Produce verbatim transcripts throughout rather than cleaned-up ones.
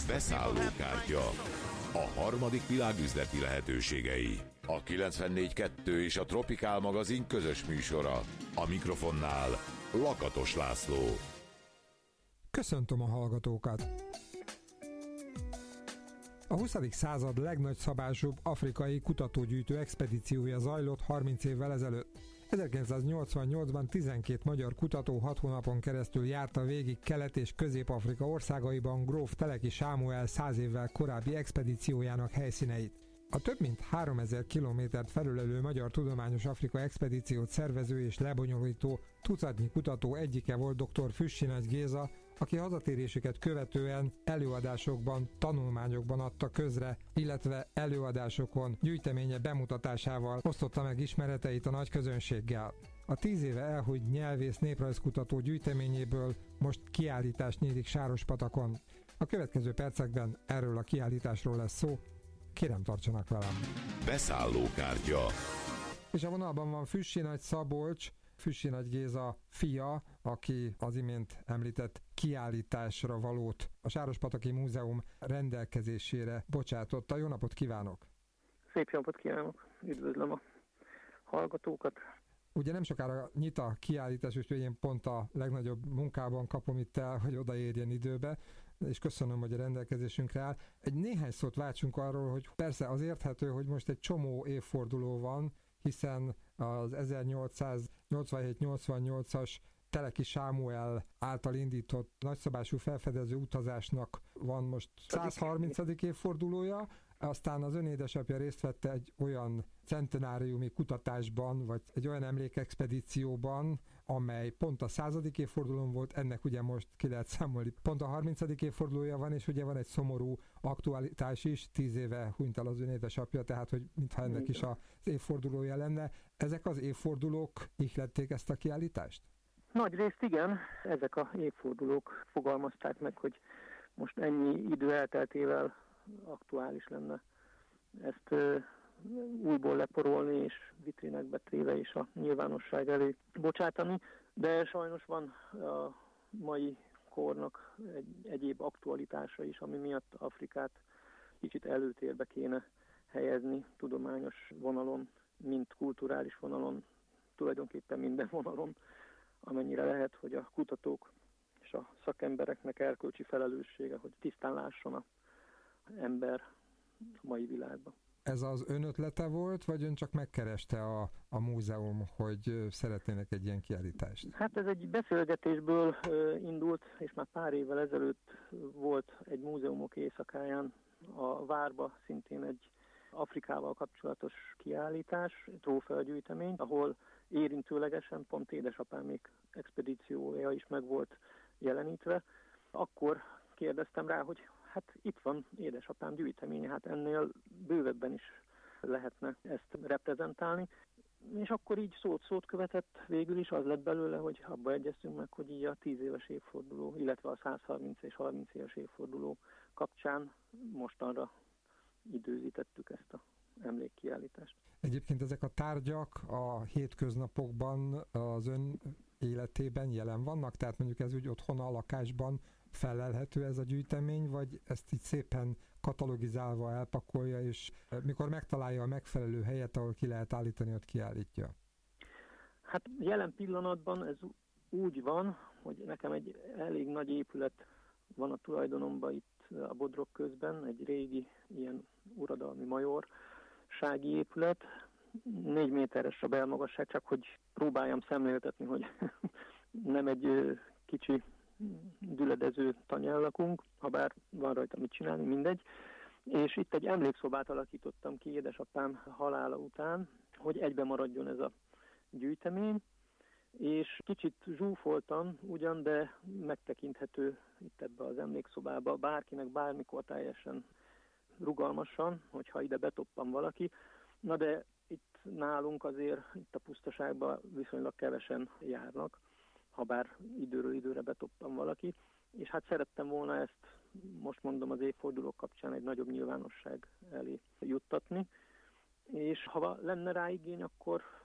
Beszállókártya. A harmadik világ üzleti lehetőségei. A kilencvennégy kettő és a Tropikál magazin közös műsora. A mikrofonnál Lakatos László. Köszöntöm a hallgatókat! A huszadik század legnagyszabásúbb afrikai kutatógyűjtő expedíciója zajlott harminc évvel ezelőtt. ezerkilencszáznyolcvannyolcban tizenkét magyar kutató hat hónapon keresztül járta végig Kelet- és Közép-Afrika országaiban gróf Teleki Sámuel száz évvel korábbi expedíciójának helyszíneit. A több mint háromezer kilométert felülelő Magyar Tudományos Afrika Expedíciót szervező és lebonyolító tucatnyi kutató egyike volt dr. Füssy Nagy Géza, aki hazatérésüket követően előadásokban, tanulmányokban adta közre, illetve előadásokon, gyűjteménye bemutatásával osztotta meg ismereteit a nagy közönséggel. A tíz éve elhunyt nyelvész néprajzkutató gyűjteményéből most kiállítás nyílik Sárospatakon. A következő percekben erről a kiállításról lesz szó. Kérem, tartsanak velem! Beszállókártya. És a vonalban van Füssy Nagy Szabolcs, Füssy Nagy Géza fia, aki az imént említett kiállításra valót a Sárospataki Múzeum rendelkezésére bocsátotta. Jó napot kívánok! Szép napot kívánok! Üdvözlöm a hallgatókat! Ugye nem sokára nyit a kiállítás, úgyhogy én pont a legnagyobb munkában kapom itt el, hogy odaérjen időbe, és köszönöm, hogy a rendelkezésünkre áll. Egy néhány szót váltsunk arról, hogy persze az érthető, hogy most egy csomó évforduló van, hiszen az ezernyolcszáznyolcvanhét nyolcvannyolcas Teleki Sámuel által indított nagyszabású felfedező utazásnak van most száz harmincadik évfordulója, aztán az ön édesapja részt vette egy olyan centenáriumi kutatásban, vagy egy olyan emlékexpedícióban, amely pont a századik évfordulón volt, ennek ugye most ki lehet számolni, pont a harmincadik évfordulója van, és ugye van egy szomorú aktualitás is, tíz éve hunyt el az ön édesapja, tehát hogy mintha ennek is az évfordulója lenne. Ezek az évfordulók ihlették ezt a kiállítást? Nagy részt igen, ezek a évfordulók fogalmazták meg, hogy most ennyi idő elteltével aktuális lenne ezt ö, újból leporolni és vitrinekbe téve és a nyilvánosság elé bocsátani, de sajnos van a mai kornak egy egyéb aktualitása is, ami miatt Afrikát kicsit előtérbe kéne helyezni tudományos vonalon, mint kulturális vonalon, tulajdonképpen minden vonalon, amennyire lehet, hogy a kutatók és a szakembereknek erkölcsi felelőssége, hogy tisztán lásson a ember a mai világban. Ez az ön ötlete volt, vagy ön csak megkereste a, a múzeum, hogy szeretnének egy ilyen kiállítást? Hát ez egy beszélgetésből uh, indult, és már pár évvel ezelőtt volt egy múzeumok éjszakáján a Várba szintén egy Afrikával kapcsolatos kiállítás, trófeagyűjtemény, ahol érintőlegesen pont édesapámék expedíciója is meg volt jelenítve. Akkor kérdeztem rá, hogy hát itt van édesapám gyűjteménye, hát ennél bővebben is lehetne ezt reprezentálni. És akkor így szót-szót követett, végül is az lett belőle, hogy abba egyeztünk meg, hogy így a tíz éves évforduló, illetve a száz harminc és harminc éves évforduló kapcsán mostanra időzítettük ezt a emlékkiállítást. Egyébként ezek a tárgyak a hétköznapokban az ön életében jelen vannak? Tehát mondjuk ez úgy otthon a lakásban felelhető ez a gyűjtemény, vagy ezt így szépen katalogizálva elpakolja, és mikor megtalálja a megfelelő helyet, ahol ki lehet állítani, ott kiállítja? Hát jelen pillanatban ez úgy van, hogy nekem egy elég nagy épület van a tulajdonomban itt a Bodrog közben, egy régi ilyen uradalmi majorsági épület, négy méteres a belmagasság, csak hogy próbáljam szemléltetni, hogy nem egy kicsi düledező tanyán lakunk, ha bár van rajta mit csinálni, mindegy. És itt egy emlékszobát alakítottam ki édesapám halála után, hogy egybe maradjon ez a gyűjtemény, és kicsit zsúfoltan ugyan, de megtekinthető itt ebbe az emlékszobába, bárkinek bármikor teljesen rugalmasan, hogyha ide betoppan valaki. Na de itt nálunk azért, itt a pusztaságban viszonylag kevesen járnak, ha bár időről időre betoppan valaki, és hát szerettem volna ezt, most mondom, az évfordulók kapcsán egy nagyobb nyilvánosság elé juttatni, és ha lenne rá igény, akkor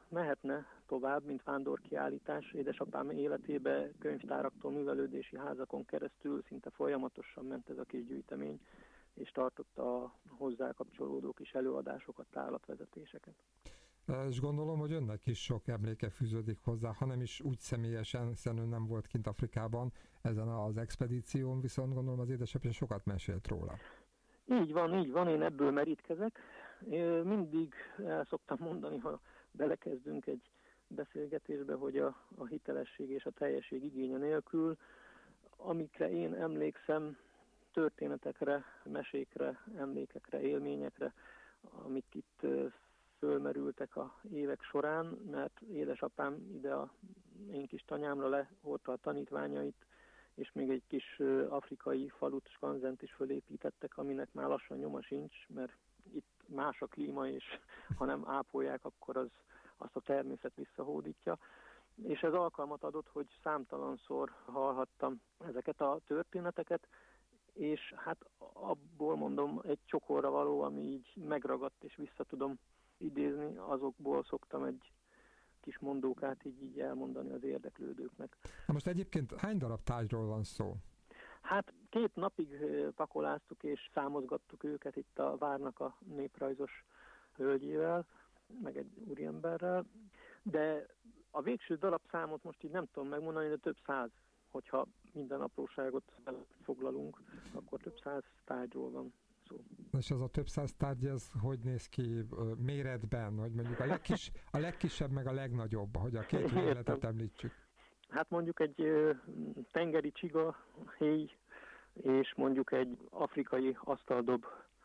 mehetne tovább, mint vándorkiállítás. Édesapám életébe könyvtáraktól művelődési házakon keresztül szinte folyamatosan ment ez a kis gyűjtemény, és tartotta a hozzá kapcsolódó kis előadásokat, tárlatvezetéseket. És gondolom, hogy önnek is sok emléke fűződik hozzá, hanem is úgy személyesen, hiszen ön nem volt kint Afrikában ezen az expedíción, viszont gondolom az édesapja sokat mesélt róla. Így van, így van, én ebből merítkezek. Én mindig el szoktam mondani, ha belekezdünk egy beszélgetésbe, hogy a, a hitelesség és a teljesség igénye nélkül, amikre én emlékszem, történetekre, mesékre, emlékekre, élményekre, amik itt fölmerültek a évek során, mert édesapám ide a én kis tanyámra lehordta a tanítványait, és még egy kis afrikai falut, skanzent is fölépítettek, aminek már lassan nyoma sincs, mert itt más a klíma, és ha nem ápolják, akkor az, azt a természet visszahódítja. És ez alkalmat adott, hogy számtalanszor hallhattam ezeket a történeteket, és hát abból mondom egy csokorra való, ami így megragadt, és vissza tudom idézni, azokból szoktam egy kis mondókát így, így elmondani az érdeklődőknek. Na most egyébként hány darab tárgyról van szó? Hát két napig pakoláztuk és számozgattuk őket itt a várnak a néprajzos hölgyével, meg egy úriemberrel, de a végső darabszámot most így nem tudom megmondani, de több száz, hogyha minden apróságot foglalunk, akkor több száz tárgyról van szó. És az a több száz tárgy, ez hogy néz ki méretben, hogy mondjuk a, legkis, a legkisebb meg a legnagyobb, hogy a két méretet említsük? Hát mondjuk egy tengeri csiga, héj, és mondjuk egy afrikai asztaldob,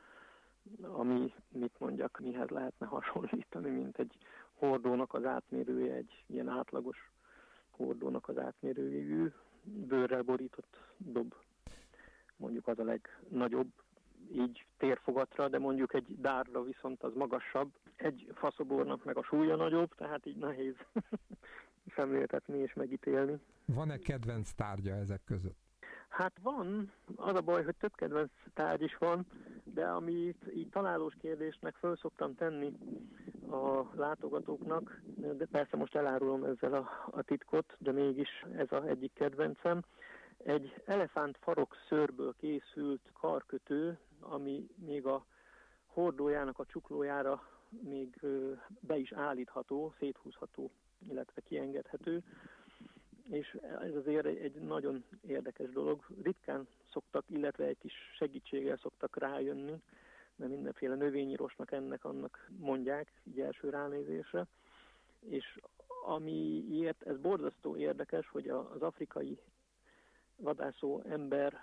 ami, mit mondjak, mihez lehetne hasonlítani, mint egy hordónak az átmérője, egy ilyen átlagos hordónak az átmérőjű, bőrrel borított dob. Mondjuk az a legnagyobb, így térfogatra, de mondjuk egy dárra viszont az magasabb. Egy faszobornak meg a súlya nagyobb, tehát így nehéz szemléltetni és megítélni. Van-e kedvenc tárgya ezek között? Hát van, az a baj, hogy több kedvenc tárgy is van, de amit így találós kérdésnek föl szoktam tenni a látogatóknak, de persze most elárulom ezzel a, a titkot, de mégis ez az egyik kedvencem. Egy elefánt farok szőrből készült karkötő, ami még a hordójának a csuklójára még be is állítható, széthúzható, illetve kiengedhető. És ez azért egy nagyon érdekes dolog. Ritkán szoktak, illetve egy kis segítséggel szoktak rájönni, mert mindenféle növényírosnak ennek annak mondják, így első ránézésre. És amiért ez borzasztó érdekes, hogy az afrikai vadászó ember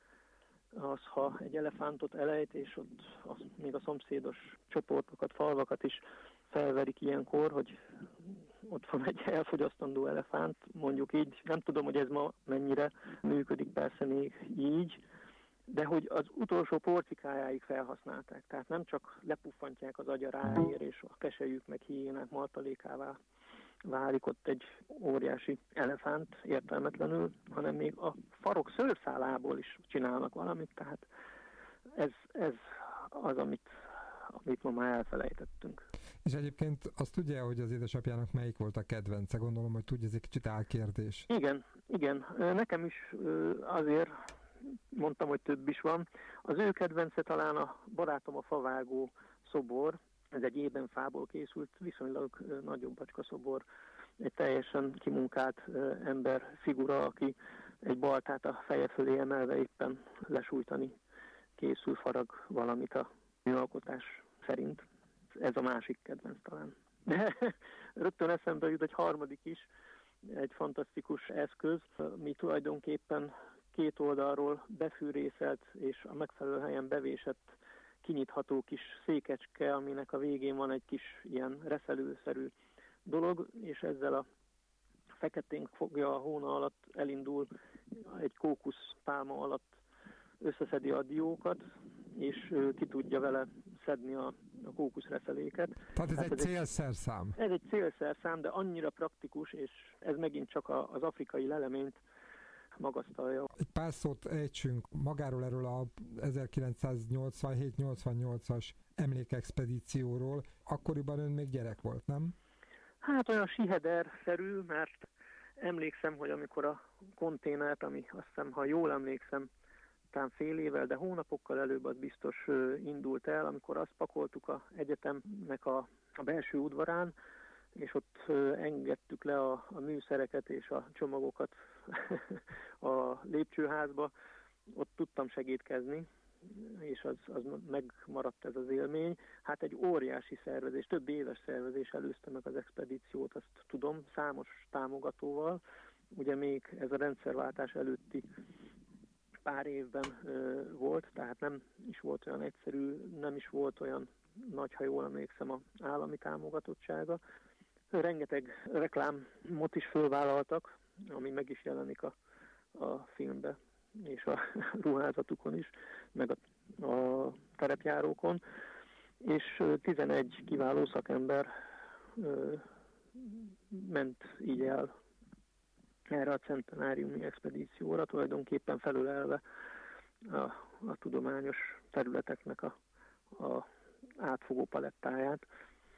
az, ha egy elefántot elejt, és ott az, még a szomszédos csoportokat, falvakat is felverik ilyenkor, hogy ott van egy elfogyasztandó elefánt, mondjuk így, nem tudom, hogy ez ma mennyire működik, persze még így, de hogy az utolsó porcikájáig felhasználták. Tehát nem csak lepuffantják az agya ráér, és a keselyük meg hiénák martalékává válik ott egy óriási elefánt értelmetlenül, hanem még a farok szőrszálából is csinálnak valamit, tehát ez, ez az, amit, amit ma már elfelejtettünk. És egyébként azt tudja, hogy az édesapjának melyik volt a kedvence? Gondolom, hogy tudja, ez egy kicsit álkérdés. Igen, igen. Nekem is azért mondtam, hogy több is van. Az ő kedvence talán a Barátom a favágó szobor. Ez egy ébenfából készült, viszonylag nagyobb bacska szobor. Egy teljesen kimunkált ember figura, aki egy baltát a feje fölé emelve éppen lesújtani készül, farag valamit a műalkotás szerint. Ez a másik kedvenc talán. De rögtön eszembe jut egy harmadik is, egy fantasztikus eszköz, mi tulajdonképpen két oldalról befűrészelt és a megfelelő helyen bevésett kinyitható kis székecske, aminek a végén van egy kis ilyen reszelőszerű dolog, és ezzel a feketénk fogja a hóna alatt, elindul egy kókuszpálma alatt, összeszedi a diókat, és ki tudja vele szedni a, a kókuszreszeléket. Tehát ez hát egy ez célszerszám. Egy, ez egy célszerszám, de annyira praktikus, és ez megint csak a, az afrikai leleményt magasztalja. Egy pár szót ejtsünk magáról erről a ezerkilencszáznyolcvanhét nyolcvannyolcas emlékexpedícióról. Akkoriban ön még gyerek volt, nem? Hát olyan siheder-szerű, mert emlékszem, hogy amikor a konténert, ami azt hiszem, ha jól emlékszem, talán fél évvel, de hónapokkal előbb az biztos indult el, amikor azt pakoltuk az egyetemnek a, a belső udvarán, és ott engedtük le a, a műszereket és a csomagokat a lépcsőházba, ott tudtam segítkezni, és az, az megmaradt ez az élmény. Hát egy óriási szervezés, több éves szervezés előzte meg az expedíciót, azt tudom, számos támogatóval. Ugye még ez a rendszerváltás előtti pár évben ö, volt, tehát nem is volt olyan egyszerű, nem is volt olyan nagy, ha jól emlékszem, az állami támogatottsága. Rengeteg reklámot is fölvállaltak, ami meg is jelenik a, a filmbe, és a ruházatukon is, meg a, a terepjárókon, és tizenegy kiváló szakember ö, ment így el erre a centenáriumi expedícióra, tulajdonképpen felölelve a, a tudományos területeknek a, a átfogó palettáját,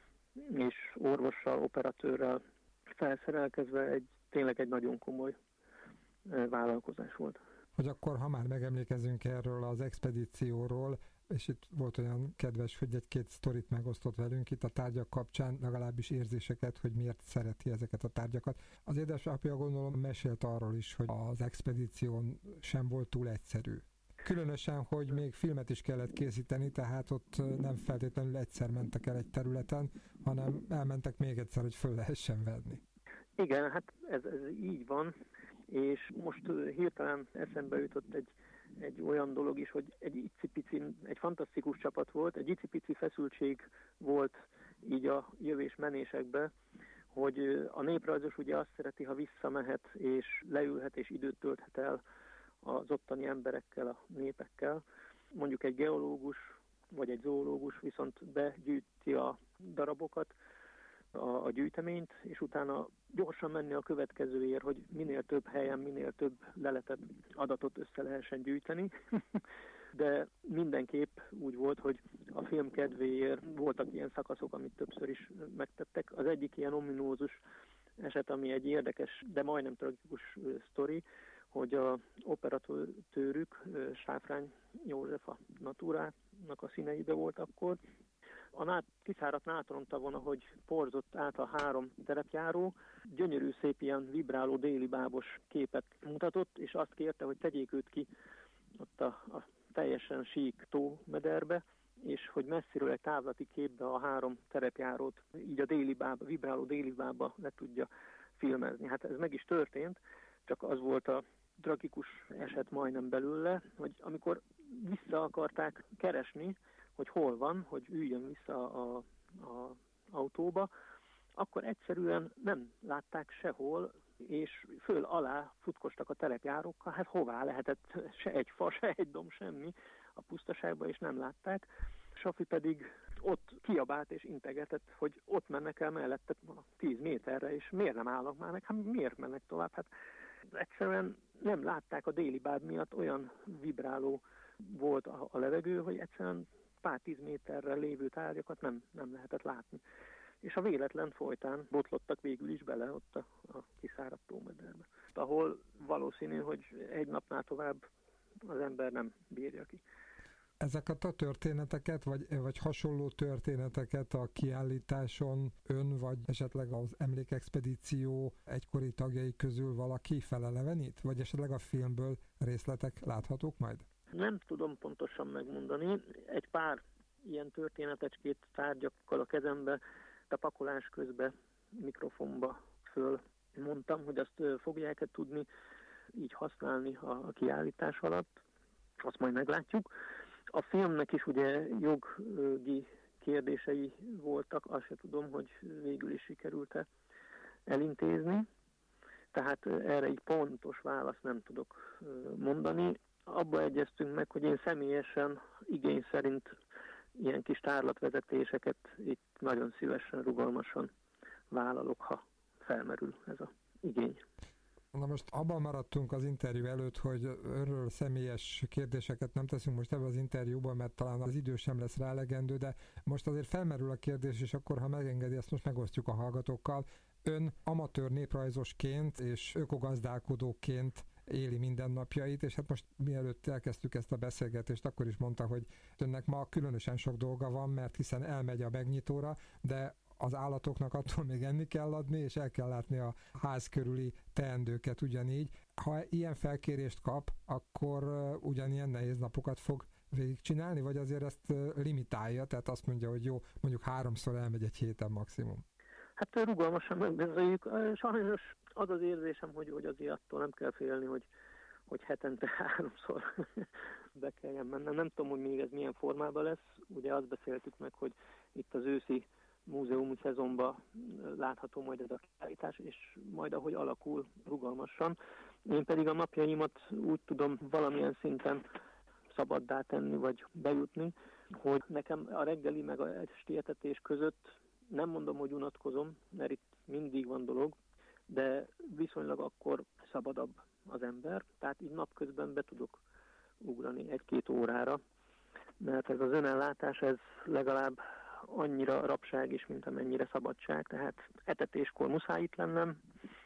és orvossal, operatőrrel felszerelkezve egy, tényleg egy nagyon komoly vállalkozás volt. Hogy akkor, ha már megemlékezünk erről az expedícióról, és itt volt olyan kedves, hogy egy-két sztorit megosztott velünk itt a tárgyak kapcsán, legalábbis érzéseket, hogy miért szereti ezeket a tárgyakat. Az édesapja gondolom mesélt arról is, hogy az expedíción sem volt túl egyszerű. Különösen, hogy még filmet is kellett készíteni, tehát ott nem feltétlenül egyszer mentek el egy területen, hanem elmentek még egyszer, hogy föl lehessen venni. Igen, hát ez, ez így van, és most hirtelen eszembe jutott egy, egy olyan dolog is, hogy egy icipici, egy fantasztikus csapat volt, egy icipici feszültség volt így a jövés-menésekbe, hogy a néprajzos ugye azt szereti, ha visszamehet, és leülhet, és időt tölthet el az ottani emberekkel, a népekkel. Mondjuk egy geológus, vagy egy zoológus viszont begyűjti a darabokat, a, a gyűjteményt, és utána gyorsan menni a következőért, hogy minél több helyen, minél több leletet, adatot össze lehessen gyűjteni. De mindenképp úgy volt, hogy a film kedvéért voltak ilyen szakaszok, amit többször is megtettek. Az egyik ilyen ominózus eset, ami egy érdekes, de majdnem tragikus sztori, hogy a operatőrük, Sáfrány József a Natúrának a színeibe volt akkor. A nát, kiszáradt nátrontavon, ahogy porzott át a három terepjáró, gyönyörű szép ilyen vibráló déli bábos képet mutatott, és azt kérte, hogy tegyék őt ki ott a, a teljesen sík tómederbe, és hogy messziről egy távlati képbe a három terepjárót így a déli bába, vibráló déli bába le tudja filmezni. Hát ez meg is történt, csak az volt a tragikus eset majdnem belőle, hogy amikor vissza akarták keresni, hogy hol van, hogy üljön vissza a, a autóba, akkor egyszerűen nem látták sehol, és föl alá futkostak a terepjárókkal, hát hová lehetett se egy fa, se egy dom, semmi a pusztaságba, és nem látták. Safi pedig ott kiabált és integetett, hogy ott mennek el mellette tíz méterre, és miért nem állnak már meg? Hát miért mennek tovább? Hát egyszerűen nem látták, a déli báb miatt olyan vibráló volt a, a levegő, hogy egyszerűen pár tíz méterre lévő tárgyakat nem, nem lehetett látni. És a véletlen folytán botlottak végül is bele ott a, a kiszáradt tómederbe, ahol valószínű, hogy egy napnál tovább az ember nem bírja ki. Ezeket a történeteket, vagy, vagy hasonló történeteket a kiállításon ön, vagy esetleg az emlékexpedíció egykori tagjai közül valaki felelevenít? Vagy esetleg a filmből részletek láthatók majd? Nem tudom pontosan megmondani. Egy pár ilyen történetecskét tárgyakkal a kezembe, a pakolás közben mikrofonba föl mondtam, hogy azt fogják-e tudni így használni a kiállítás alatt. Azt majd meglátjuk. A filmnek is ugye jogi kérdései voltak, azt se tudom, hogy végül is sikerült-e elintézni. Tehát erre így pontos választ nem tudok mondani. Abba egyeztünk meg, hogy én személyesen igény szerint ilyen kis tárlatvezetéseket itt nagyon szívesen, rugalmasan vállalok, ha felmerül ez az igény. Na most abban maradtunk az interjú előtt, hogy önről személyes kérdéseket nem teszünk most ebben az interjúban, mert talán az idő sem lesz rá elegendő, de most azért felmerül a kérdés, és akkor, ha megengedi, ezt most megosztjuk a hallgatókkal. Ön amatőr néprajzosként és ökogazdálkodóként éli mindennapjait, és hát most mielőtt elkezdtük ezt a beszélgetést, akkor is mondta, hogy önnek ma különösen sok dolga van, mert hiszen elmegy a megnyitóra, de az állatoknak attól még enni kell adni, és el kell látni a ház körüli teendőket ugyanígy. Ha ilyen felkérést kap, akkor ugyanilyen nehéz napokat fog végigcsinálni, vagy azért ezt limitálja, tehát azt mondja, hogy jó, mondjuk háromszor elmegy egy héten maximum. Hát rugalmasan megbeszéljük. Sajnos az az érzésem, hogy, hogy azért attól nem kell félni, hogy, hogy hetente háromszor be kelljen mennem. Nem tudom, hogy még ez milyen formában lesz. Ugye azt beszéltük meg, hogy itt az őszi múzeumi szezonban látható majd ez a kiállítás, és majd ahogy alakul, rugalmasan. Én pedig a napjaimat úgy tudom valamilyen szinten szabaddá tenni, vagy bejutni, hogy nekem a reggeli meg a esti etetés között nem mondom, hogy unatkozom, mert itt mindig van dolog, de viszonylag akkor szabadabb az ember, tehát így napközben be tudok ugrani egy-két órára, mert ez az önellátás, ez legalább annyira rabság is, mint amennyire szabadság, tehát etetéskor muszáj itt lennem,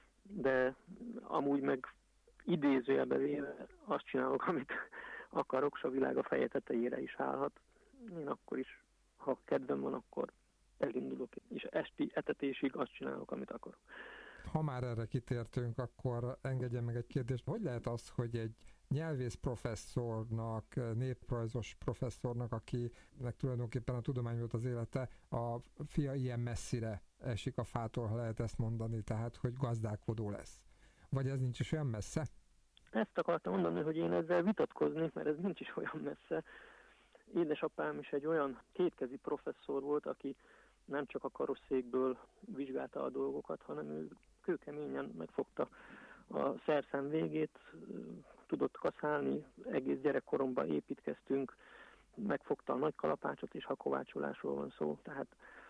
de amúgy meg idézőjelbe véve azt csinálok, amit akarok, s a világ a feje tetejére is állhat. Én akkor is, ha kedvem van, akkor elindulok, és esti etetésig azt csinálok, amit akarok. Ha már erre kitértünk, akkor engedjen meg egy kérdést. Hogy lehet az, hogy egy nyelvész professzornak, néprajzos professzornak, akinek tulajdonképpen a tudomány volt az élete, a fia ilyen messzire esik a fától, ha lehet ezt mondani, tehát hogy gazdálkodó lesz? Vagy ez nincs is olyan messze? Ezt akartam mondani, hogy én ezzel vitatkozni, mert ez nincs is olyan messze. Édesapám is egy olyan kétkezi professzor volt, aki nem csak a karosszékből vizsgálta a dolgokat, hanem ő kőkeményen megfogta a szerszem végét, tudott kaszálni, egész gyerekkoromban építkeztünk, megfogta a nagy kalapácsot, és ha kovácsolásról van szó, tehát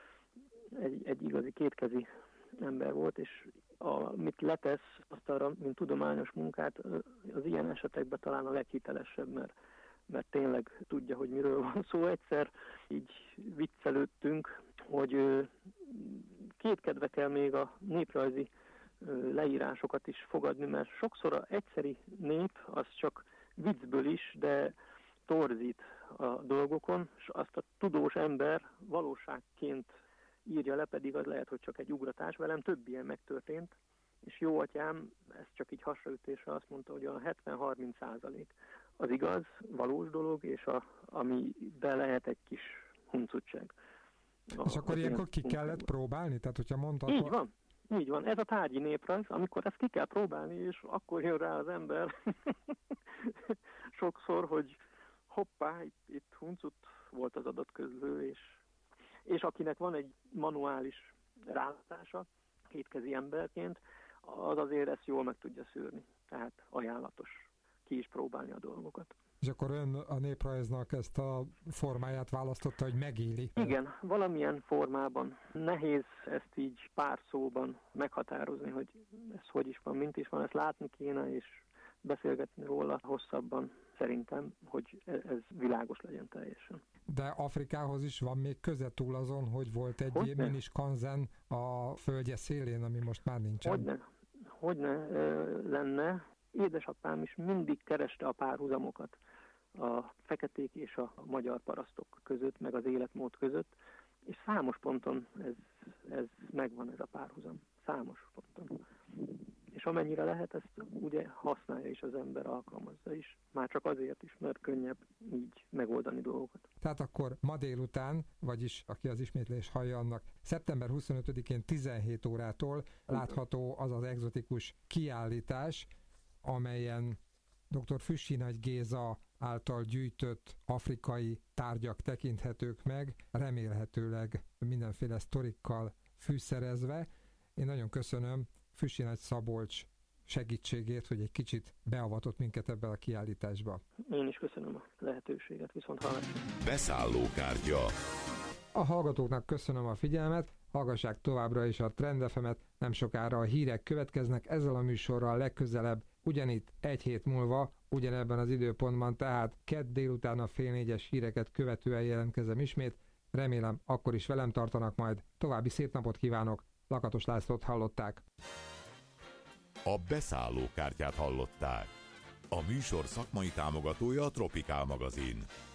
egy, egy igazi kétkezi ember volt, és amit letesz, azt arra, mint tudományos munkát, az ilyen esetekben talán a leghitelesebb, mert, mert tényleg tudja, hogy miről van szó. Egyszer így viccelődtünk, hogy kétkedve kell még a néprajzi leírásokat is fogadni, mert sokszor az egyszeri nép az csak viccből is, de torzít a dolgokon, és azt a tudós ember valóságként írja le, pedig az lehet, hogy csak egy ugratás. Velem több ilyen megtörtént, és jó atyám, ez csak így hasraütésre azt mondta, hogy a hetven-harminc százalék az igaz, valós dolog, és a, amiben lehet egy kis huncutság. A, és akkor ilyenkor ki kellett próbálni? Tehát, hogyha mondtad... Így van. Így van, ez a tárgyi néprajz, amikor ezt ki kell próbálni, és akkor jön rá az ember sokszor, hogy hoppá, itt, itt huncut volt az adatközlő, és, és akinek van egy manuális rálátása, kétkezi emberként, az azért ezt jól meg tudja szűrni. Tehát ajánlatos ki is próbálni a dolgokat. És akkor ön a néprajznak ezt a formáját választotta, hogy megéli? Igen, valamilyen formában. Nehéz ezt így pár szóban meghatározni, hogy ez hogy is van, mint is van, ezt látni kéne, és beszélgetni róla hosszabban szerintem, hogy ez világos legyen teljesen. De Afrikához is van még köze túl azon, hogy volt egy Hogyne? minis kanzen a földje szélén, ami most már nincsen? Hogyne, Hogyne ö, lenne. Édesapám is mindig kereste a párhuzamokat a feketék és a magyar parasztok között, meg az életmód között, és számos ponton ez, ez megvan, ez a párhuzam. Számos ponton. És amennyire lehet, ezt ugye használja is az ember, alkalmazza is. Már csak azért is, mert könnyebb így megoldani dolgokat. Tehát akkor ma délután, vagyis aki az ismétlés hallja annak, szeptember huszonötödikén tizenhét órától látható az az egzotikus kiállítás, amelyen dr. Füssy Nagy Géza által gyűjtött afrikai tárgyak tekinthetők meg, remélhetőleg mindenféle sztorikkal fűszerezve. Én nagyon köszönöm Füssy Nagy Szabolcs segítségét, hogy egy kicsit beavatott minket ebbe a kiállításba. Én is köszönöm a lehetőséget, viszont hallásra. Beszállókártya. A hallgatóknak köszönöm a figyelmet, Hallgassák továbbra is a Trend ef emet, nem sokára a hírek következnek, ezzel a műsorral legközelebb, ugyanitt egy hét múlva, ugyanebben az időpontban, tehát kedd délután a fél négyes híreket követően jelentkezem ismét, remélem akkor is velem tartanak majd, további szép napot kívánok, Lakatos Lászlót hallották. A beszállókártyát hallották. A műsor szakmai támogatója a Tropikál magazin.